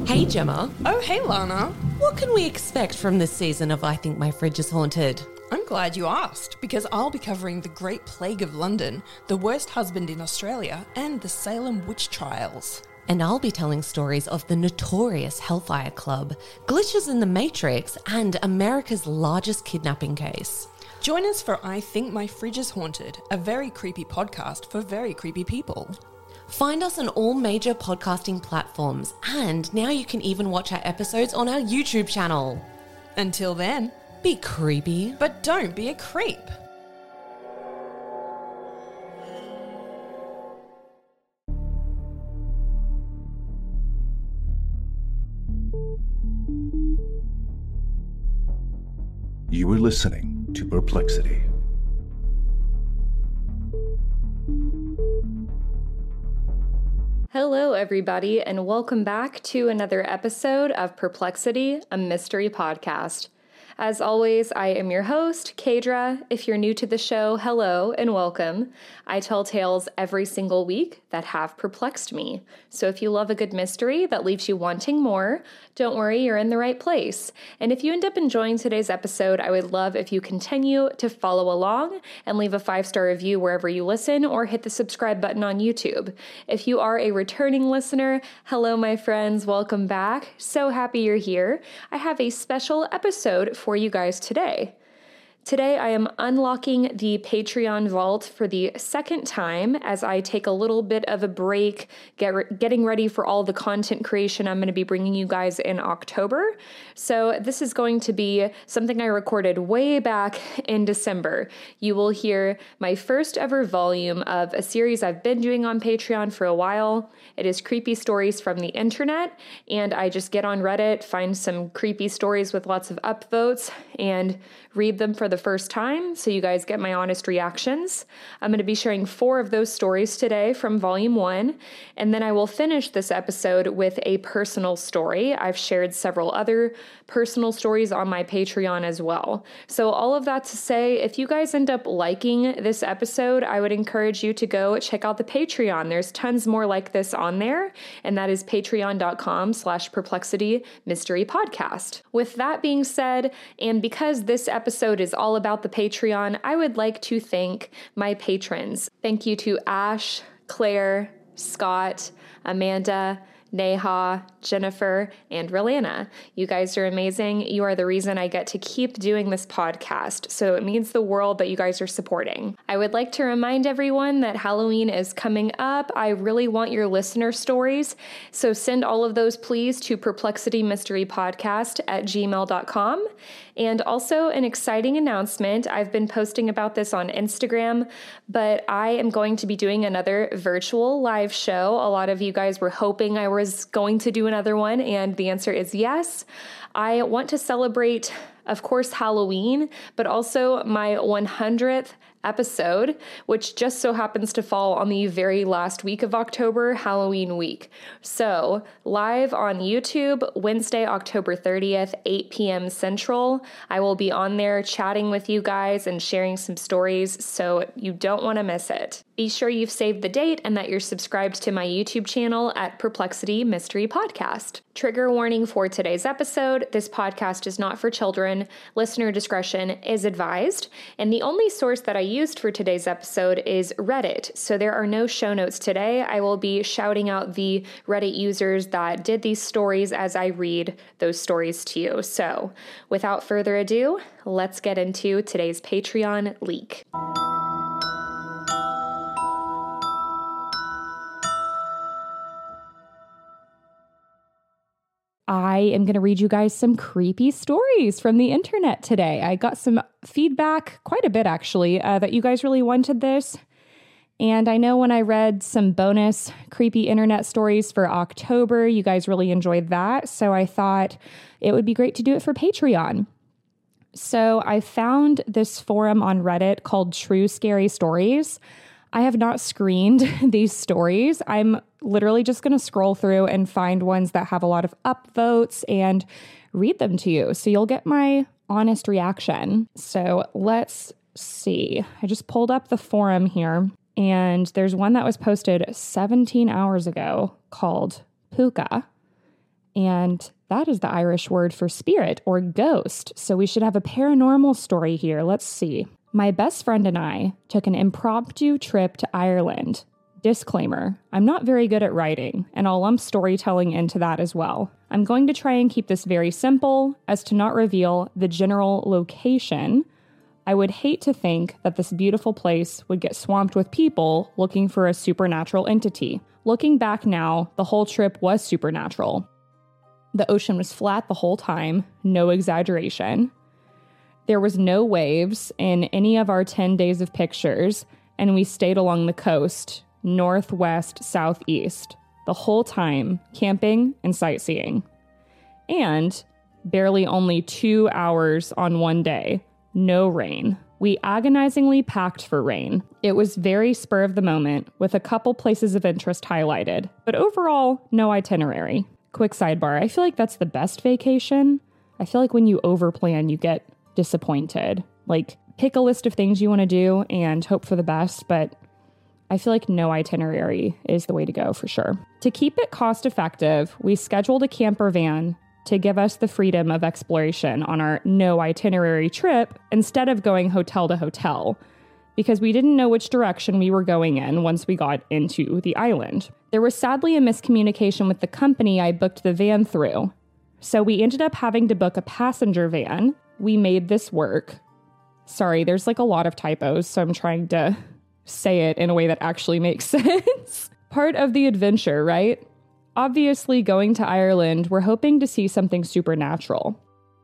Hey Gemma. Oh, hey Lana. What can we expect from this season of I Think My Fridge is Haunted? I'm glad you asked, because I'll be covering the Great Plague of London, the worst husband in Australia, and the Salem witch trials. And I'll be telling stories of the notorious Hellfire Club, glitches in the Matrix, and America's largest kidnapping case. Join us for I Think My Fridge is Haunted, a very creepy podcast for very creepy people. Find us on all major podcasting platforms, and now you can even watch our episodes on our YouTube channel. Until then, be creepy, but don't be a creep. You are listening to Perplexity. Hello, everybody, and welcome back to another episode of Perplexity, a mystery podcast. As always, I am your host, Kadra. If you're new to the show, hello and welcome. I tell tales every single week that have perplexed me. So if you love a good mystery that leaves you wanting more, don't worry, you're in the right place. And if you end up enjoying today's episode, I would love if you continue to follow along and leave a 5-star review wherever you listen or hit the subscribe button on YouTube. If you are a returning listener, hello, my friends, welcome back. So happy you're here. I have a special episode for you guys today. Today, I am unlocking the Patreon vault for the second time as I take a little bit of a break, getting ready for all the content creation I'm going to be bringing you guys in October. So this is going to be something I recorded way back in December. You will hear my first ever volume of a series I've been doing on Patreon for a while. It is creepy stories from the internet, and I just get on Reddit, find some creepy stories with lots of upvotes, and read them for the first time, so you guys get my honest reactions. I'm going to be sharing 4 of those stories today from Volume 1, and then I will finish this episode with a personal story. I've shared several other personal stories on my Patreon as well. So all of that to say, if you guys end up liking this episode, I would encourage you to go check out the Patreon. There's tons more like this on there, and that is patreon.com/perplexity mystery podcast. With that being said, and because this episode is all about the Patreon, I would like to thank my patrons. Thank you to Ash, Claire, Scott, Amanda, Neha, Jennifer, and Relana. You guys are amazing. You are the reason I get to keep doing this podcast, so it means the world that you guys are supporting. I would like to remind everyone that Halloween is coming up. I really want your listener stories, so send all of those please to perplexitymysterypodcast@gmail.com. And also an exciting announcement. I've been posting about this on Instagram, but I am going to be doing another virtual live show. A lot of you guys were hoping I was going to do another one, and the answer is yes. I want to celebrate, of course, Halloween, but also my 100th episode, which just so happens to fall on the very last week of October, Halloween week. So, live on YouTube, Wednesday, October 30th, 8 p.m. Central. I will be on there chatting with you guys and sharing some stories, so you don't want to miss it. Be sure you've saved the date and that you're subscribed to my YouTube channel at Perplexity Mystery Podcast. Trigger warning for today's episode: this podcast is not for children. Listener discretion is advised. And the only source that I used for today's episode is Reddit, so there are no show notes today. I will be shouting out the Reddit users that did these stories as I read those stories to you. So, without further ado, let's get into today's Patreon leak. I am going to read you guys some creepy stories from the internet today. I got some feedback, quite a bit actually, that you guys really wanted this. And I know when I read some bonus creepy internet stories for October, you guys really enjoyed that. So I thought it would be great to do it for Patreon. So I found this forum on Reddit called True Scary Stories. I have not screened these stories. I'm literally just going to scroll through and find ones that have a lot of upvotes and read them to you. So you'll get my honest reaction. So let's see. I just pulled up the forum here, and there's one that was posted 17 hours ago called Puka. And that is the Irish word for spirit or ghost. So we should have a paranormal story here. Let's see. My best friend and I took an impromptu trip to Ireland. Disclaimer, I'm not very good at writing, and I'll lump storytelling into that as well. I'm going to try and keep this very simple as to not reveal the general location. I would hate to think that this beautiful place would get swamped with people looking for a supernatural entity. Looking back now, the whole trip was supernatural. The ocean was flat the whole time, no exaggeration. There was no waves in any of our 10 days of pictures, and we stayed along the coast, northwest, southeast, the whole time, camping and sightseeing. And barely only 2 hours on one day, no rain. We agonizingly packed for rain. It was very spur of the moment, with a couple places of interest highlighted, but overall, no itinerary. Quick sidebar, I feel like that's the best vacation. I feel like when you overplan, you get disappointed. Like, pick a list of things you want to do and hope for the best, but I feel like no itinerary is the way to go for sure. To keep it cost effective, we scheduled a camper van to give us the freedom of exploration on our no itinerary trip instead of going hotel to hotel, because we didn't know which direction we were going in once we got into the island. There was sadly a miscommunication with the company I booked the van through, so we ended up having to book a passenger van. We made this work. Sorry, there's like a lot of typos, so I'm trying to say it in a way that actually makes sense. Part of the adventure, right? Obviously, going to Ireland, we're hoping to see something supernatural.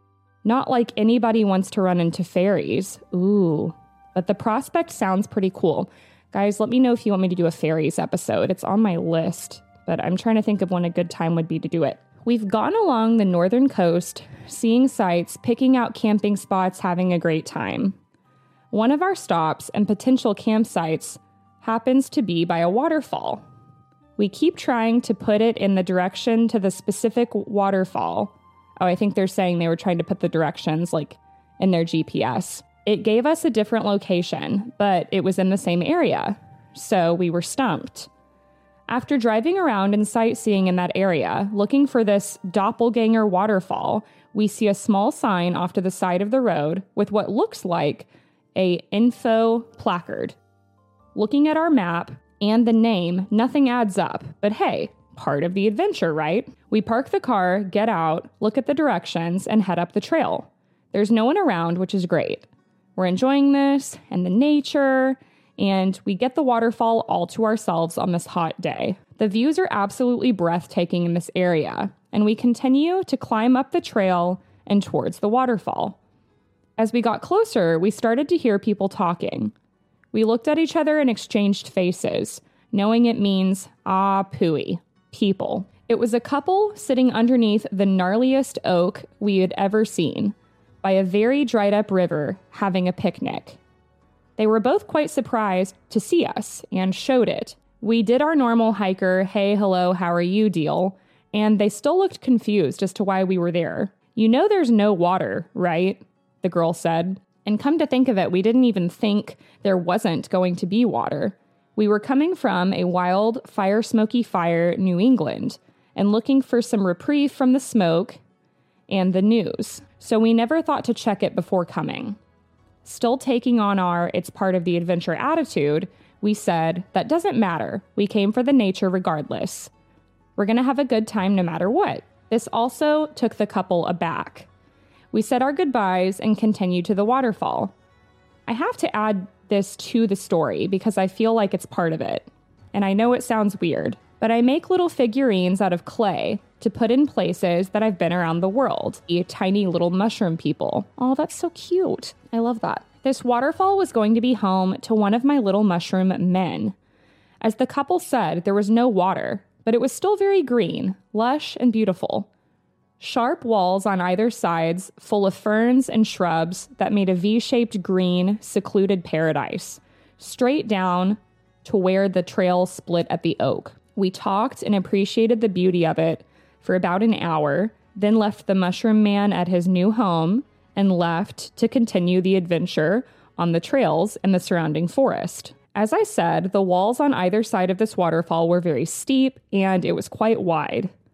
Not like anybody wants to run into fairies. Ooh, but the prospect sounds pretty cool. Guys, let me know if you want me to do a fairies episode. It's on my list, but I'm trying to think of when a good time would be to do it. We've gone along the northern coast, seeing sights, picking out camping spots, having a great time. One of our stops and potential campsites happens to be by a waterfall. We keep trying to put it in the direction to the specific waterfall. Oh, I think they're saying they were trying to put the directions like in their GPS. It gave us a different location, but it was in the same area, so we were stumped. After driving around and sightseeing in that area, looking for this doppelganger waterfall, we see a small sign off to the side of the road with what looks like a info placard. Looking at our map and the name, nothing adds up, but hey, part of the adventure, right? We park the car, get out, look at the directions, and head up the trail. There's no one around, which is great. We're enjoying this and the nature, and we get the waterfall all to ourselves on this hot day. The views are absolutely breathtaking in this area, and we continue to climb up the trail and towards the waterfall. As we got closer, we started to hear people talking. We looked at each other and exchanged faces, knowing it means, pooey, people. It was a couple sitting underneath the gnarliest oak we had ever seen, by a very dried up river, having a picnic. They were both quite surprised to see us and showed it. We did our normal hiker, hey, hello, how are you deal, and they still looked confused as to why we were there. You know there's no water, right? The girl said. And come to think of it, we didn't even think there wasn't going to be water. We were coming from a wild, smoky fire, New England, and looking for some reprieve from the smoke and the news. So we never thought to check it before coming. Still taking on our it's part of the adventure attitude, we said, that doesn't matter. We came for the nature regardless. We're going to have a good time no matter what. This also took the couple aback. We said our goodbyes and continued to the waterfall. I have to add this to the story because I feel like it's part of it. And I know it sounds weird, but I make little figurines out of clay to put in places that I've been around the world. Tiny little mushroom people. Oh, that's so cute. I love that. This waterfall was going to be home to one of my little mushroom men. As the couple said, there was no water, but it was still very green, lush, and beautiful. Sharp walls on either sides, full of ferns and shrubs that made a V-shaped green, secluded paradise, straight down to where the trail split at the oak. We talked and appreciated the beauty of it for about an hour, then left the mushroom man at his new home and left to continue the adventure on the trails and the surrounding forest. As I said, the walls on either side of this waterfall were very steep and it was quite wide.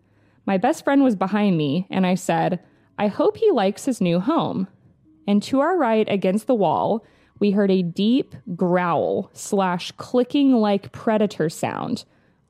My best friend was behind me, and I said, I hope he likes his new home. And to our right, against the wall, we heard a deep growl / clicking like predator sound,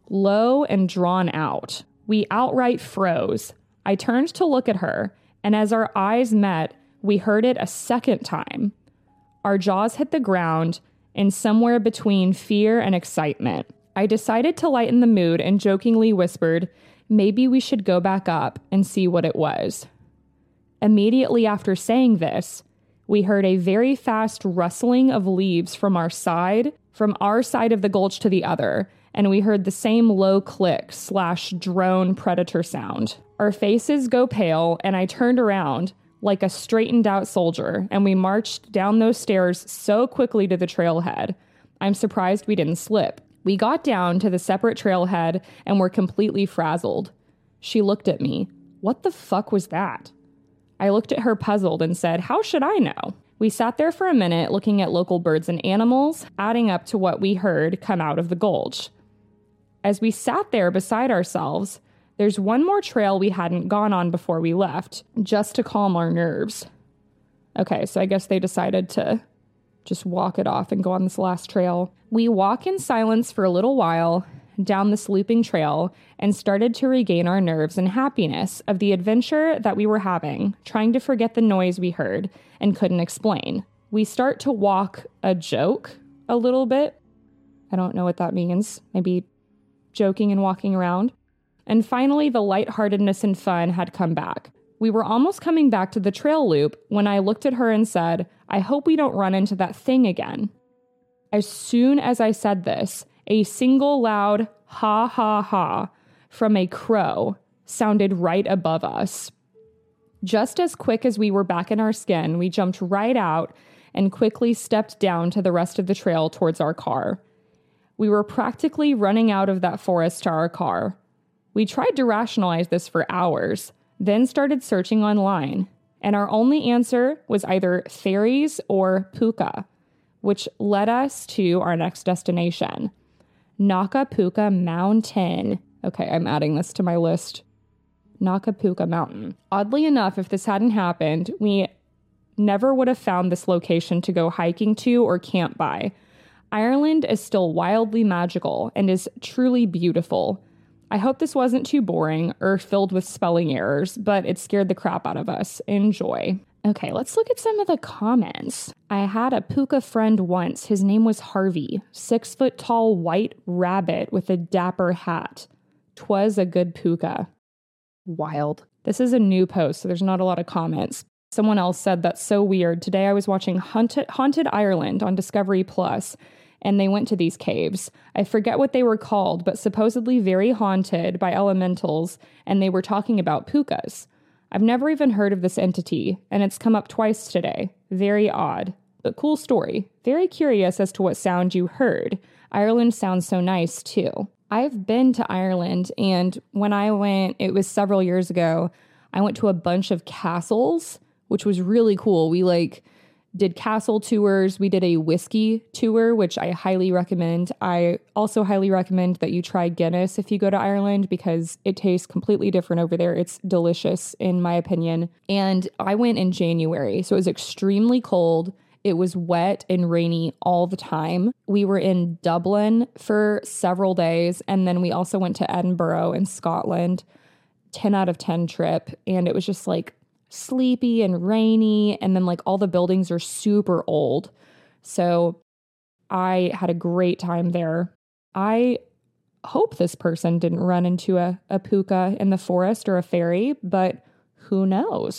low and drawn out. We outright froze. I turned to look at her, and as our eyes met, we heard it a second time. Our jaws hit the ground, and somewhere between fear and excitement, I decided to lighten the mood and jokingly whispered, maybe we should go back up and see what it was. Immediately after saying this, we heard a very fast rustling of leaves from our side of the gulch to the other, and we heard the same low click / drone predator sound. Our faces go pale, and I turned around like a straightened out soldier, and we marched down those stairs so quickly to the trailhead. I'm surprised we didn't slip. We got down to the separate trailhead and were completely frazzled. She looked at me. What the fuck was that? I looked at her puzzled and said, how should I know? We sat there for a minute looking at local birds and animals, adding up to what we heard come out of the gulch. As we sat there beside ourselves, there's one more trail we hadn't gone on before we left, just to calm our nerves. Okay, so I guess they decided to just walk it off and go on this last trail. We walk in silence for a little while down this looping trail and started to regain our nerves and happiness of the adventure that we were having, trying to forget the noise we heard and couldn't explain. We start to walk a joke a little bit. I don't know what that means. Maybe joking and walking around. And finally, the lightheartedness and fun had come back. We were almost coming back to the trail loop when I looked at her and said, I hope we don't run into that thing again. As soon as I said this, a single loud ha ha ha from a crow sounded right above us. Just as quick as we were back in our skin, we jumped right out and quickly stepped down to the rest of the trail towards our car. We were practically running out of that forest to our car. We tried to rationalize this for hours, then started searching online, and our only answer was either fairies or puka, which led us to our next destination, Nakapuka Mountain. Okay, I'm adding this to my list. Nakapuka Mountain. Oddly enough, if this hadn't happened, we never would have found this location to go hiking to or camp by. Ireland is still wildly magical and is truly beautiful. I hope this wasn't too boring or filled with spelling errors, but it scared the crap out of us. Enjoy. Okay, let's look at some of the comments. I had a puka friend once. His name was Harvey. 6 foot tall white rabbit with a dapper hat. 'Twas a good puka. Wild. This is a new post, so there's not a lot of comments. Someone else said, that's so weird. Today I was watching Haunted Ireland on Discovery Plus, and they went to these caves. I forget what they were called, but supposedly very haunted by elementals, and they were talking about pukas. I've never even heard of this entity, and it's come up twice today. Very odd, but cool story. Very curious as to what sound you heard. Ireland sounds so nice, too. I've been to Ireland, and when I went, it was several years ago, I went to a bunch of castles, which was really cool. We did castle tours. We did a whiskey tour, which I highly recommend. I also highly recommend that you try Guinness if you go to Ireland because it tastes completely different over there. It's delicious, in my opinion. And I went in January, so it was extremely cold. It was wet and rainy all the time. We were in Dublin for several days, and then we also went to Edinburgh in Scotland. 10 out of 10 trip, and it was just sleepy and rainy, and then all the buildings are super old. So I had a great time there. I hope this person didn't run into a puka in the forest or a fairy, but who knows?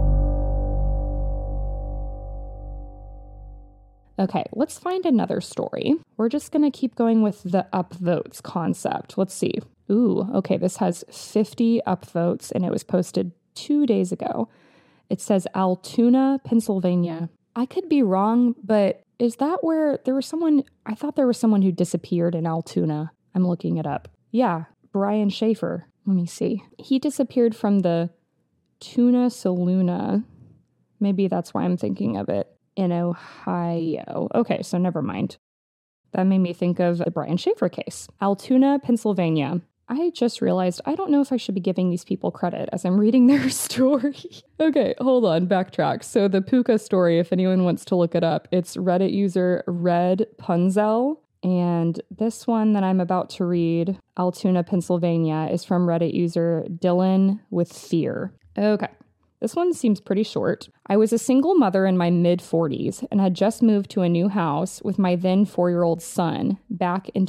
Okay, let's find another story. We're just going to keep going with the upvotes concept. Let's see. Ooh, okay, this has 50 upvotes, and it was posted 2 days ago. It says Altoona, Pennsylvania. I could be wrong, but is that where there was someone? I thought there was someone who disappeared in Altoona. I'm looking it up. Yeah, Brian Schaefer. Let me see. He disappeared from the Tunasaluna. Maybe that's why I'm thinking of it. In Ohio. Okay, so never mind. That made me think of the Brian Schaefer case. Altoona, Pennsylvania. I just realized I don't know if I should be giving these people credit as I'm reading their story. Okay, hold on, backtrack. So the puka story, if anyone wants to look it up, it's Reddit user Red Punzel. And this one that I'm about to read, Altoona, Pennsylvania, is from Reddit user Dylan with Fear. Okay. This one seems pretty short. I was a single mother in my mid-40s and had just moved to a new house with my then 4-year-old son back in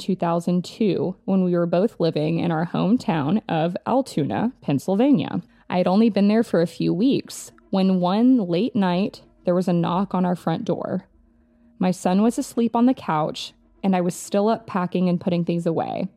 2002 when we were both living in our hometown of Altoona, Pennsylvania. I had only been there for a few weeks when one late night there was a knock on our front door. My son was asleep on the couch and I was still up packing and putting things away.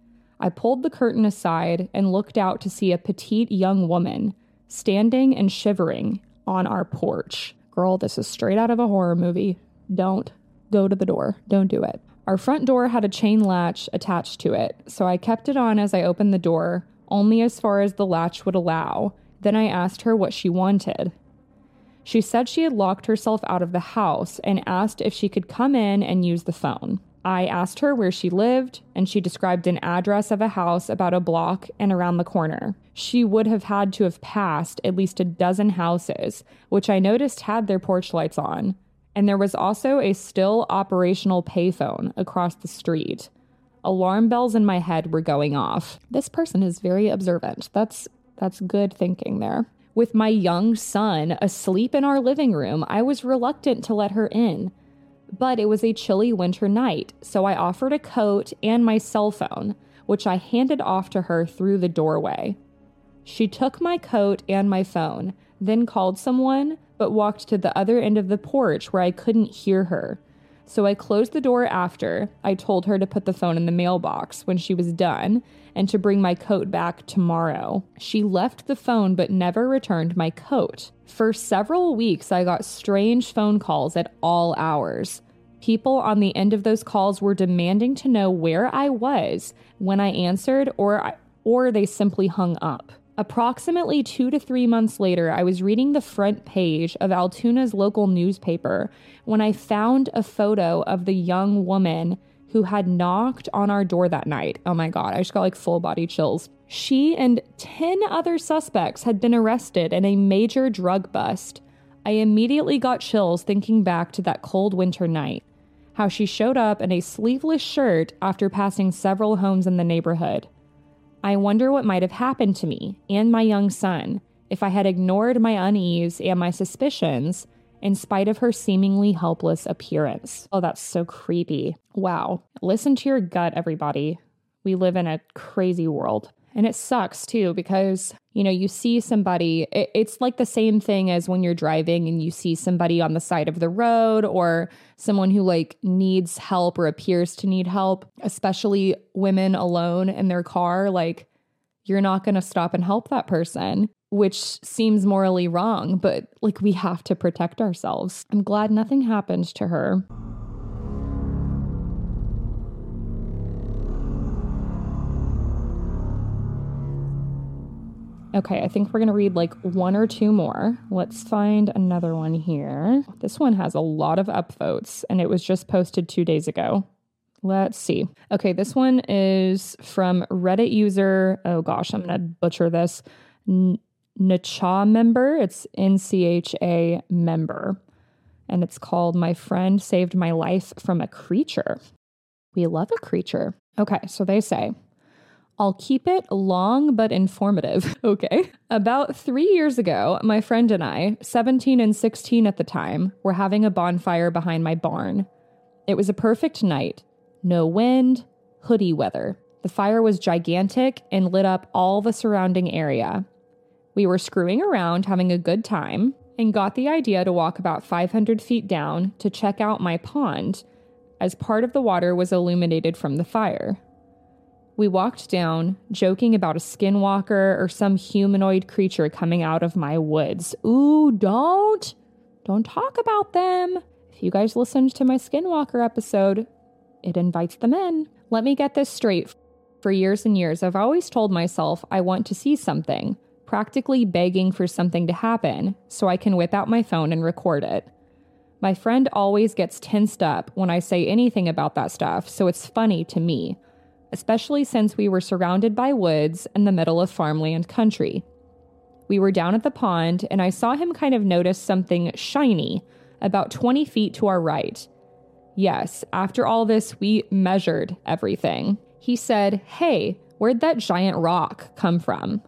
I pulled the curtain aside and looked out to see a petite young woman standing and shivering on our porch. Girl, this is straight out of a horror movie. Don't go to the door. Don't do it. Our front door had a chain latch attached to it, so I kept it on as I opened the door, only as far as the latch would allow. Then I asked her what she wanted. She said she had locked herself out of the house and asked if she could come in and use the phone. I asked her where she lived, and she described an address of a house about a block and around the corner. She would have had to have passed at least a dozen houses, which I noticed had their porch lights on. And there was also a still operational payphone across the street. Alarm bells in my head were going off. This person is very observant. That's good thinking there. With my young son asleep in our living room, I was reluctant to let her in. But it was a chilly winter night, so I offered a coat and my cell phone, which I handed off to her through the doorway. She took my coat and my phone, then called someone, but walked to the other end of the porch where I couldn't hear her. So I closed the door after. I told her to put the phone in the mailbox when she was done and to bring my coat back tomorrow. She left the phone but never returned my coat. For several weeks, I got strange phone calls at all hours. People on the end of those calls were demanding to know where I was when I answered, or they simply hung up. Approximately 2 to 3 months later, I was reading the front page of Altoona's local newspaper when I found a photo of the young woman who had knocked on our door that night. Oh my God, I just got like full body chills. She and 10 other suspects had been arrested in a major drug bust. I immediately got chills thinking back to that cold winter night, how she showed up in a sleeveless shirt after passing several homes in the neighborhood. I wonder what might have happened to me and my young son if I had ignored my unease and my suspicions in spite of her seemingly helpless appearance. Oh, that's so creepy. Wow. Listen to your gut, everybody. We live in a crazy world. And it sucks too, because, you know, you see somebody, it's like the same thing as when you're driving and you see somebody on the side of the road or someone who like needs help or appears to need help, especially women alone in their car. Like, you're not going to stop and help that person, which seems morally wrong, but like we have to protect ourselves. I'm glad nothing happened to her. Okay, I think we're going to read like 1 or 2 more. Let's find another one here. This one has a lot of upvotes, and it was just posted 2 days ago. Let's see. Okay, this one is from Reddit user, oh gosh, I'm going to butcher this, Ncha member. It's NCHA member. And it's called My Friend Saved My Life from a Creature. We love a creature. Okay, so they say, I'll keep it long but informative. Okay. About 3 years ago, my friend and I, 17 and 16 at the time, were having a bonfire behind my barn. It was a perfect night. No wind, hoodie weather. The fire was gigantic and lit up all the surrounding area. We were screwing around, having a good time, and got the idea to walk about 500 feet down to check out my pond, as part of the water was illuminated from the fire. We walked down, joking about a skinwalker or some humanoid creature coming out of my woods. Ooh, don't talk about them. If you guys listened to my skinwalker episode, it invites them in. Let me get this straight. For years and years, I've always told myself I want to see something, practically begging for something to happen so I can whip out my phone and record it. My friend always gets tensed up when I say anything about that stuff, so it's funny to me. especially since we were surrounded by woods in the middle of farmland country. We were down at the pond, and I saw him kind of notice something shiny about 20 feet to our right. Yes, after all this, we measured everything. He said, "Hey, where'd that giant rock come from?"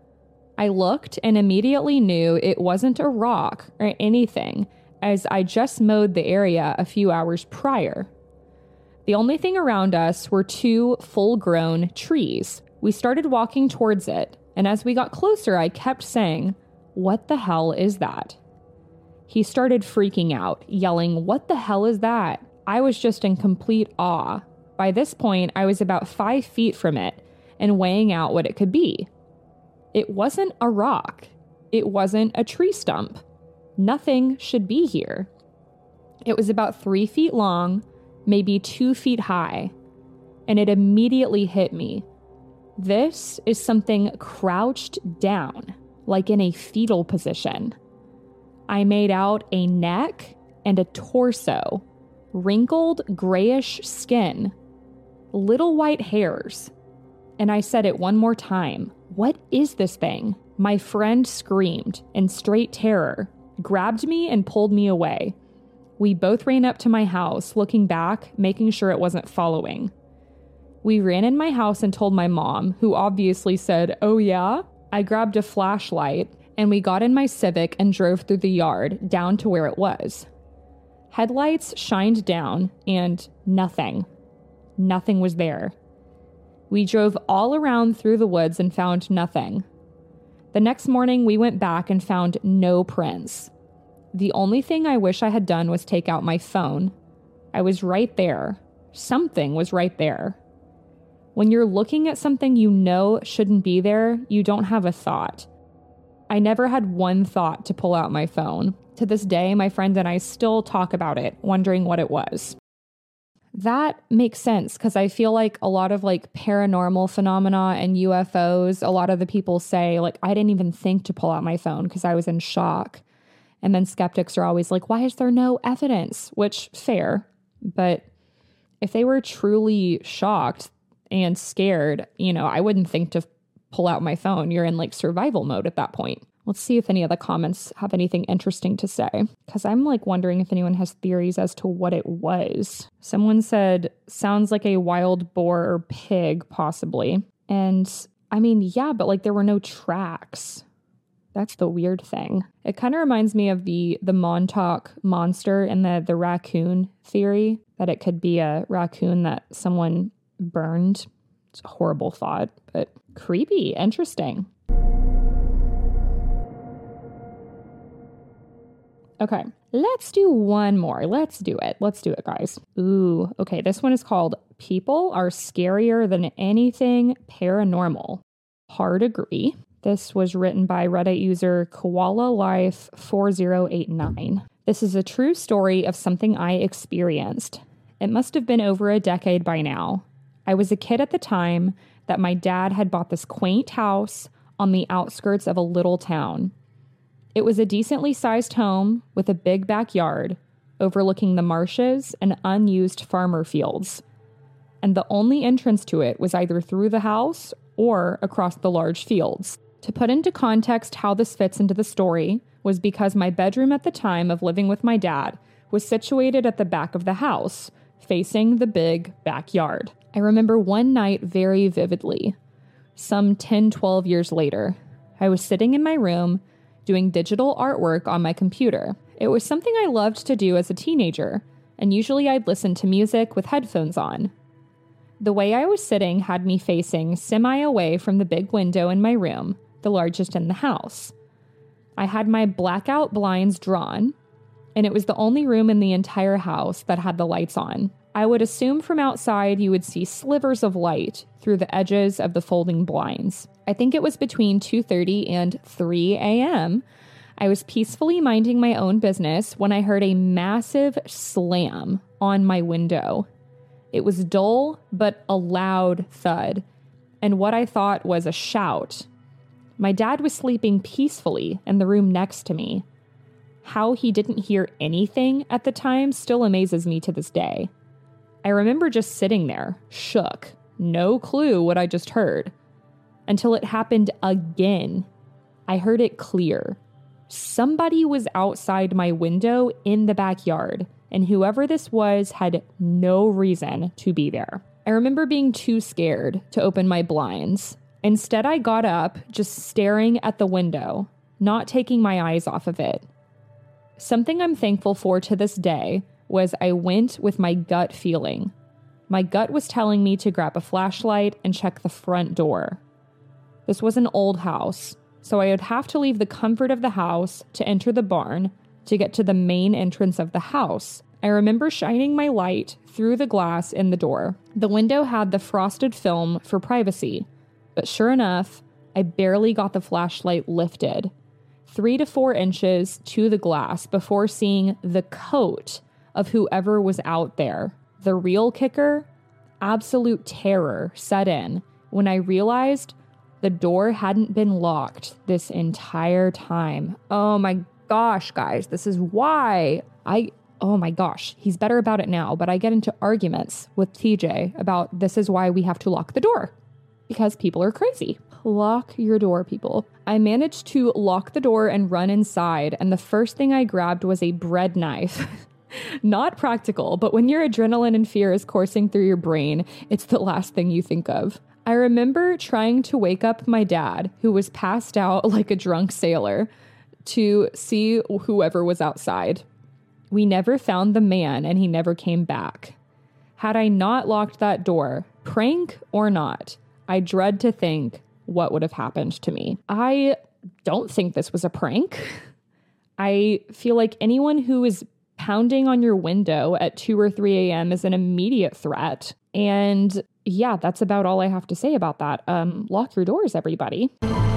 I looked and immediately knew it wasn't a rock or anything, as I just mowed the area a few hours prior. The only thing around us were 2 full-grown trees. We started walking towards it, and as we got closer, I kept saying, "What the hell is that?" He started freaking out, yelling, "What the hell is that?" I was just in complete awe. By this point, I was about 5 feet from it and weighing out what it could be. It wasn't a rock. It wasn't a tree stump. Nothing should be here. It was about 3 feet long, maybe 2 feet high, and it immediately hit me. This is something crouched down, like in a fetal position. I made out a neck and a torso, wrinkled grayish skin, little white hairs. And I said it one more time. "What is this thing?" My friend screamed in straight terror, grabbed me and pulled me away. We both ran up to my house, looking back, making sure it wasn't following. We ran in my house and told my mom, who obviously said, "Oh yeah?" I grabbed a flashlight and we got in my Civic and drove through the yard down to where it was. Headlights shined down and nothing was there. We drove all around through the woods and found nothing. The next morning, we went back and found no prints. The only thing I wish I had done was take out my phone. I was right there. Something was right there. When you're looking at something you know shouldn't be there, you don't have a thought. I never had one thought to pull out my phone. To this day, my friend and I still talk about it, wondering what it was. That makes sense because I feel like a lot of paranormal phenomena and UFOs, a lot of the people say I didn't even think to pull out my phone because I was in shock. And then skeptics are always like, why is there no evidence? Which, fair. But if they were truly shocked and scared, I wouldn't think to pull out my phone. You're in survival mode at that point. Let's see if any of the comments have anything interesting to say, because I'm wondering if anyone has theories as to what it was. Someone said, sounds like a wild boar or pig, possibly. And I mean, yeah, but there were no tracks. That's the weird thing. It kind of reminds me of the Montauk monster and the raccoon theory, that it could be a raccoon that someone burned. It's a horrible thought, but creepy, interesting. Okay, let's do one more. Let's do it, guys. Ooh, okay, this one is called People Are Scarier Than Anything Paranormal. Hard agree. This was written by Reddit user Koala Life 4089. This is a true story of something I experienced. It must have been over a decade by now. I was a kid at the time that my dad had bought this quaint house on the outskirts of a little town. It was a decently sized home with a big backyard overlooking the marshes and unused farmer fields. And the only entrance to it was either through the house or across the large fields. To put into context how this fits into the story was because my bedroom at the time of living with my dad was situated at the back of the house, facing the big backyard. I remember one night very vividly. Some 10-12 years later, I was sitting in my room doing digital artwork on my computer. It was something I loved to do as a teenager, and usually I'd listen to music with headphones on. The way I was sitting had me facing semi away from the big window in my room, the largest in the house. I had my blackout blinds drawn, and it was the only room in the entire house that had the lights on. I would assume from outside you would see slivers of light through the edges of the folding blinds. I think it was between 2:30 and 3 a.m. I was peacefully minding my own business when I heard a massive slam on my window. It was dull, but a loud thud, and what I thought was a shout. My dad was sleeping peacefully in the room next to me. How he didn't hear anything at the time still amazes me to this day. I remember just sitting there, shook, no clue what I just heard. Until it happened again. I heard it clear. Somebody was outside my window in the backyard, and whoever this was had no reason to be there. I remember being too scared to open my blinds. Instead, I got up, just staring at the window, not taking my eyes off of it. Something I'm thankful for to this day was I went with my gut feeling. My gut was telling me to grab a flashlight and check the front door. This was an old house, so I would have to leave the comfort of the house to enter the barn to get to the main entrance of the house. I remember shining my light through the glass in the door. The window had the frosted film for privacy, but sure enough, I barely got the flashlight lifted 3 to 4 inches to the glass before seeing the coat of whoever was out there. The real kicker, absolute terror set in when I realized the door hadn't been locked this entire time. Oh my gosh, guys, this is why oh my gosh, he's better about it now, but I get into arguments with TJ about this is why we have to lock the door. Because people are crazy. Lock your door, people. I managed to lock the door and run inside, and the first thing I grabbed was a bread knife. Not practical, but when your adrenaline and fear is coursing through your brain, it's the last thing you think of. I remember trying to wake up my dad, who was passed out like a drunk sailor, to see whoever was outside. We never found the man, and he never came back. Had I not locked that door, prank or not, I dread to think what would have happened to me. I don't think this was a prank. I feel like anyone who is pounding on your window at 2 or 3 a.m. is an immediate threat. And yeah, that's about all I have to say about that. Lock your doors, everybody.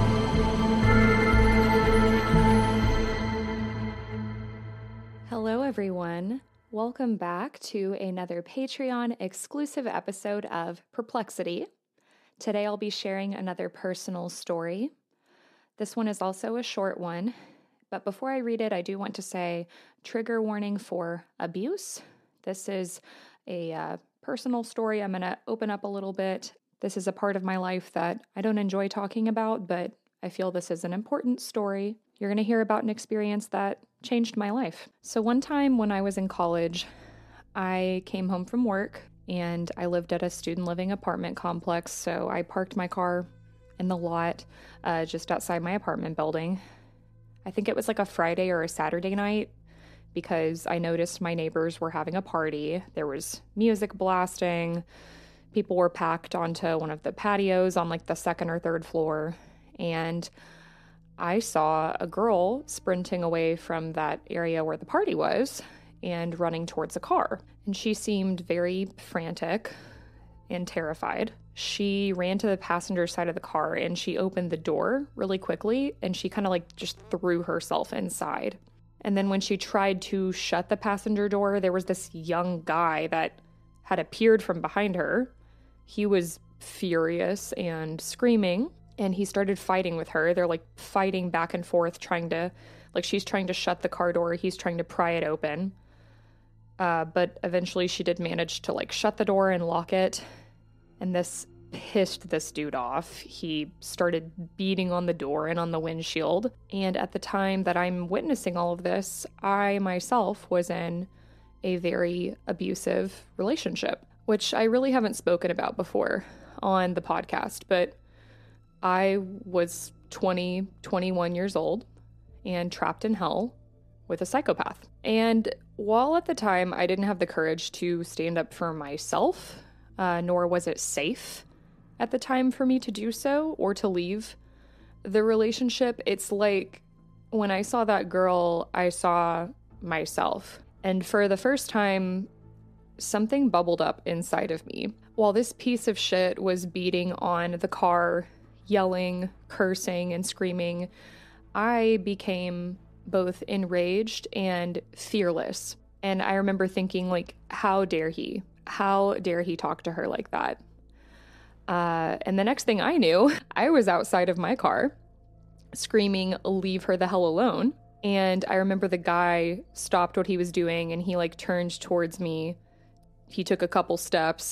Hello, everyone. Welcome back to another Patreon exclusive episode of Perplexity. Today, I'll be sharing another personal story. This one is also a short one, but before I read it, I do want to say trigger warning for abuse. This is a personal story. I'm going to open up a little bit. This is a part of my life that I don't enjoy talking about, but I feel this is an important story. You're going to hear about an experience that changed my life. So one time when I was in college, I came home from work and I lived at a student living apartment complex. So I parked my car in the lot just outside my apartment building. I think it was like a Friday or a Saturday night because I noticed my neighbors were having a party. There was music blasting. People were packed onto one of the patios on like the 2nd or 3rd floor. And I saw a girl sprinting away from that area where the party was and running towards a car. And she seemed very frantic and terrified. She ran to the passenger side of the car and she opened the door really quickly and she kind of like just threw herself inside. And then when she tried to shut the passenger door, there was this young guy that had appeared from behind her. He was furious and screaming. And he started fighting with her. They're like fighting back and forth, she's trying to shut the car door. He's trying to pry it open. But eventually she did manage to like shut the door and lock it. And this pissed this dude off. He started beating on the door and on the windshield. And at the time that I'm witnessing all of this, I myself was in a very abusive relationship, which I really haven't spoken about before on the podcast, but I was 21 years old and trapped in hell with a psychopath. And while at the time I didn't have the courage to stand up for myself, nor was it safe at the time for me to do so or to leave the relationship, it's like when I saw that girl, I saw myself. And for the first time, something bubbled up inside of me. While this piece of shit was beating on the car, yelling, cursing, and screaming, I became both enraged and fearless. And I remember thinking, like, how dare he? How dare he talk to her like that? And the next thing I knew, I was outside of my car screaming, leave her the hell alone. And I remember the guy stopped what he was doing and he like turned towards me. He took a couple steps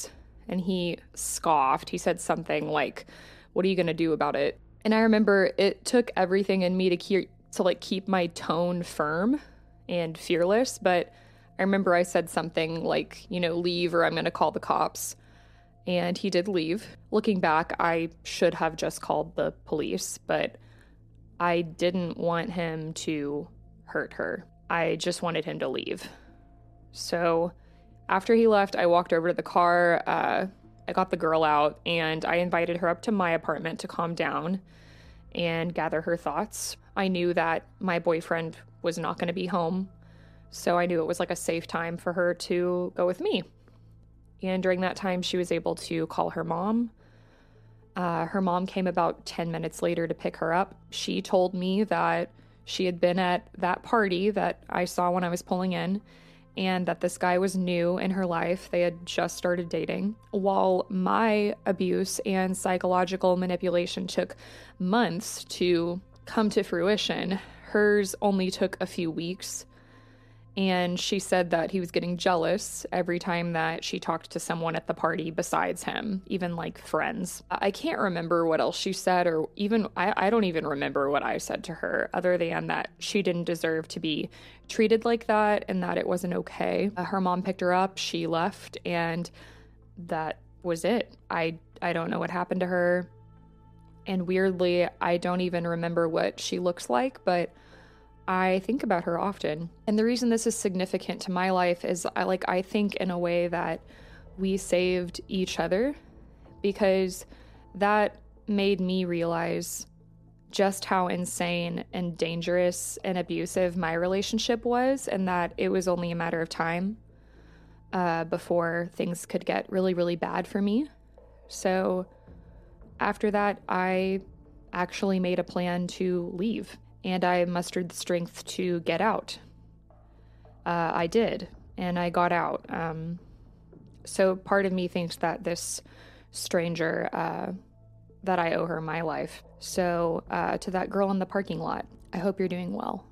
And he scoffed. He said something like, "What are you going to do about it?" And I remember it took everything in me to keep my tone firm and fearless. But I remember I said something like, leave or I'm going to call the cops. And he did leave. Looking back, I should have just called the police, but I didn't want him to hurt her. I just wanted him to leave. So after he left, I walked over to the car. I got the girl out and I invited her up to my apartment to calm down and gather her thoughts. I knew that my boyfriend was not going to be home, so I knew it was like a safe time for her to go with me. And during that time, she was able to call her mom. Her mom came about 10 minutes later to pick her up. She told me that she had been at that party that I saw when I was pulling in, and that this guy was new in her life. They had just started dating. While my abuse and psychological manipulation took months to come to fruition, hers only took a few weeks. And she said that he was getting jealous every time that she talked to someone at the party besides him, even like friends. I can't remember what else she said, or even, I don't even remember what I said to her, other than that she didn't deserve to be treated like that and that it wasn't okay. Her mom picked her up, she left, and that was it. I don't know what happened to her. And weirdly, I don't even remember what she looks like, but I think about her often. And the reason this is significant to my life is I think in a way that we saved each other, because that made me realize just how insane and dangerous and abusive my relationship was, and that it was only a matter of time before things could get really, really bad for me. So after that, I actually made a plan to leave. And I mustered the strength to get out. I did, and I got out. So part of me thinks that this stranger, that I owe her my life. So to that girl in the parking lot, I hope you're doing well.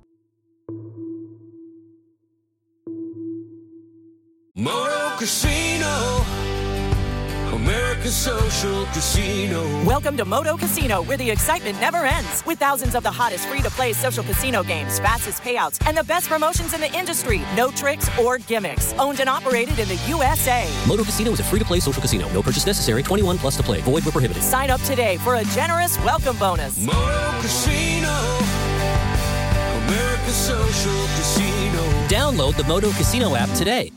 Moto Casino, America's social casino. Welcome to Moto Casino, where the excitement never ends. With thousands of the hottest free-to-play social casino games, fastest payouts, and the best promotions in the industry. No tricks or gimmicks. Owned and operated in the USA. Moto Casino is a free-to-play social casino. No purchase necessary. 21 plus to play. Void where prohibited. Sign up today for a generous welcome bonus. Moto Casino, America's social casino. Download the Moto Casino app today.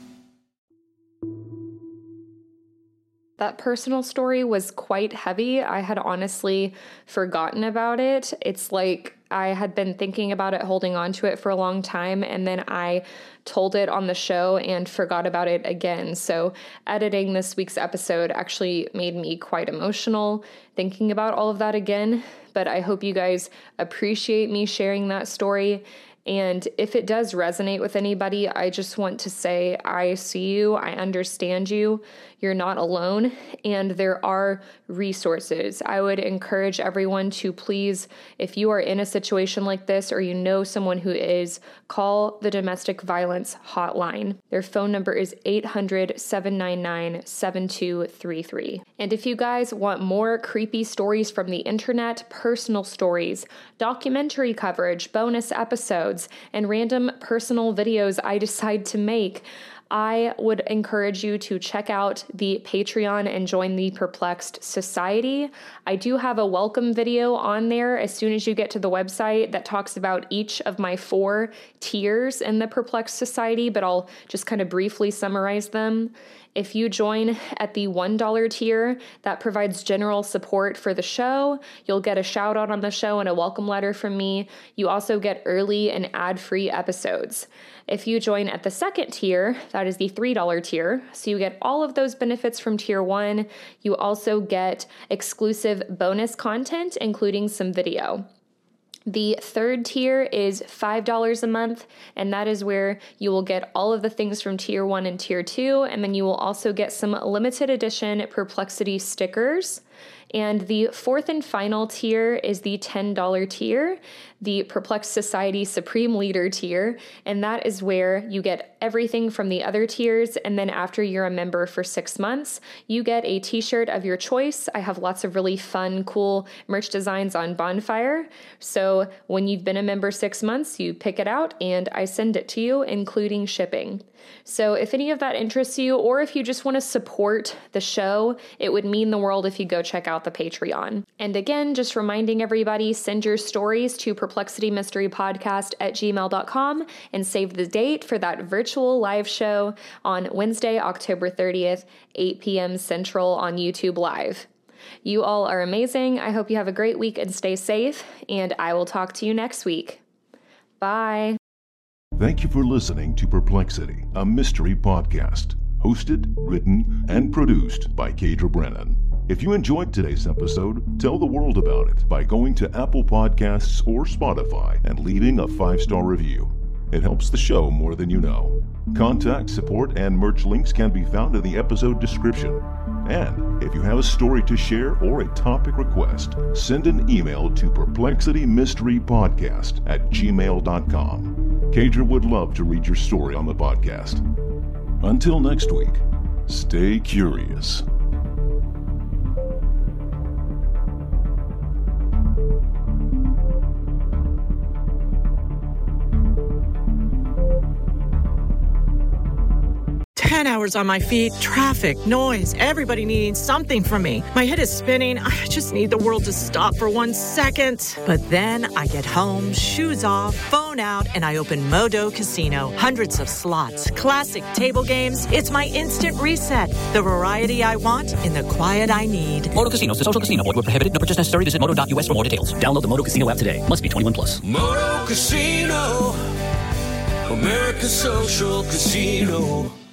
That personal story was quite heavy. I had honestly forgotten about it. It's like I had been thinking about it, holding on to it for a long time, and then I told it on the show and forgot about it again. So editing this week's episode actually made me quite emotional, thinking about all of that again. But I hope you guys appreciate me sharing that story. And if it does resonate with anybody, I just want to say, I see you, I understand you, you're not alone, and there are resources. I would encourage everyone to please, if you are in a situation like this or you know someone who is, call the domestic violence hotline. Their phone number is 800-799-7233. And if you guys want more creepy stories from the internet, personal stories, documentary coverage, bonus episodes, and random personal videos I decide to make, I would encourage you to check out the Patreon and join the Perplexed Society. I do have a welcome video on there as soon as you get to the website that talks about each of my 4 tiers in the Perplexed Society, but I'll just kind of briefly summarize them. If you join at the $1 tier, that provides general support for the show. You'll get a shout out on the show and a welcome letter from me. You also get early and ad-free episodes. If you join at the second tier, that is the $3 tier, so you get all of those benefits from tier 1. You also get exclusive bonus content, including some video. The third tier is $5 a month, and that is where you will get all of the things from tier 1 and tier 2, and then you will also get some limited edition Perplexity stickers. And the fourth and final tier is the $10 tier, the Perplexed Society Supreme Leader tier, and that is where you get everything from the other tiers, and then after you're a member for 6 months, you get a t-shirt of your choice. I have lots of really fun, cool merch designs on Bonfire, so when you've been a member 6 months, you pick it out and I send it to you, including shipping. So if any of that interests you, or if you just want to support the show, it would mean the world if you go check out the Patreon. And again, just reminding everybody, send your stories to perplexitymysterypodcast@gmail.com and save the date for that virtual live show on Wednesday, October 30th, 8 p.m. Central on YouTube Live. You all are amazing. I hope you have a great week and stay safe, and I will talk to you next week. Bye. Thank you for listening to Perplexity, a mystery podcast, hosted, written, and produced by Kadra Brennan. If you enjoyed today's episode, tell the world about it by going to Apple Podcasts or Spotify and leaving a 5-star review. It helps the show more than you know. Contact, support, and merch links can be found in the episode description. And if you have a story to share or a topic request, send an email to perplexitymysterypodcast@gmail.com. Kadra would love to read your story on the podcast. Until next week, stay curious. Hours on my feet, traffic, noise, everybody needing something from me. My head is spinning. I just need the world to stop for 1 second. But then I get home, shoes off, phone out, and I open Modo Casino. Hundreds of slots, classic table games. It's my instant reset. The variety I want in the quiet I need. Modo Casino is a social casino. Void where prohibited. No purchase necessary. Visit modo.us for more details. Download the Modo Casino app today. Must be 21 plus. Moto Casino, America's social casino.